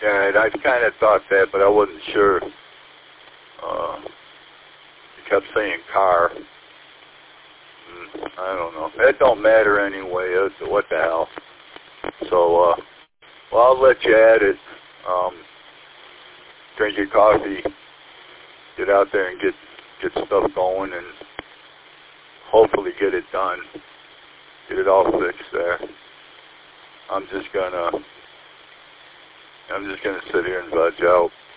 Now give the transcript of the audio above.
Yeah, and I kind of thought that, but I wasn't sure. You kept saying car. I don't know. It don't matter anyway. What the hell? So, well, I'll let you at it. Drink your coffee. Get out there and get stuff going, and hopefully get it done. Get it all fixed there. I'm just gonna sit here and veg out.